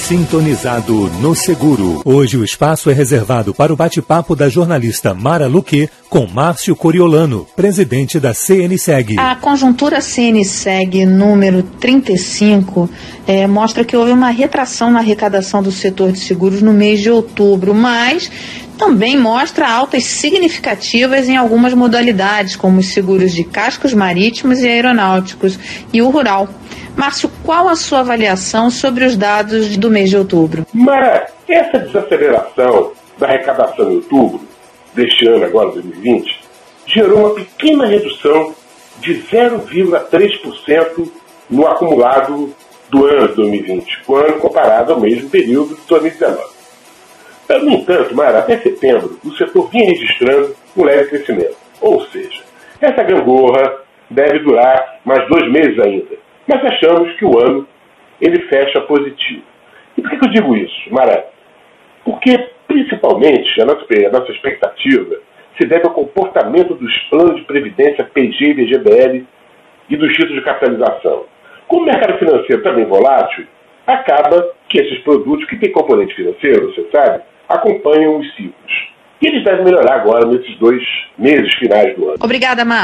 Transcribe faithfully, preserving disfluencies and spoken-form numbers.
Sintonizado no Seguro. Hoje o espaço é reservado para o bate-papo da jornalista Mara Luque com Márcio Coriolano, presidente da C N S E G. A conjuntura C N S E G número trinta e cinco é, mostra que houve uma retração na arrecadação do setor de seguros no mês de outubro, mas também mostra altas significativas em algumas modalidades, como os seguros de cascos marítimos e aeronáuticos e o rural. Márcio, qual a sua avaliação sobre os dados do mês de outubro? Mara, essa desaceleração da arrecadação em outubro, deste ano agora, dois mil e vinte, gerou uma pequena redução de zero vírgula três por cento no acumulado do ano de dois mil e vinte, quando comparado ao mesmo período de dois mil e dezenove. No entanto, Mara, até setembro, o setor vinha registrando um leve crescimento. Ou seja, essa gangorra deve durar mais dois meses ainda. Mas achamos que o ano ele fecha positivo. E por que, que eu digo isso, Mara? Porque, principalmente, a nossa, a nossa expectativa se deve ao comportamento dos planos de previdência P G e V G B L e dos títulos de capitalização. Como o mercado financeiro está bem volátil, acaba que esses produtos que têm componente financeiro, você sabe, acompanham os ciclos. E eles devem melhorar agora nesses dois meses finais do ano. Obrigada, Márcio.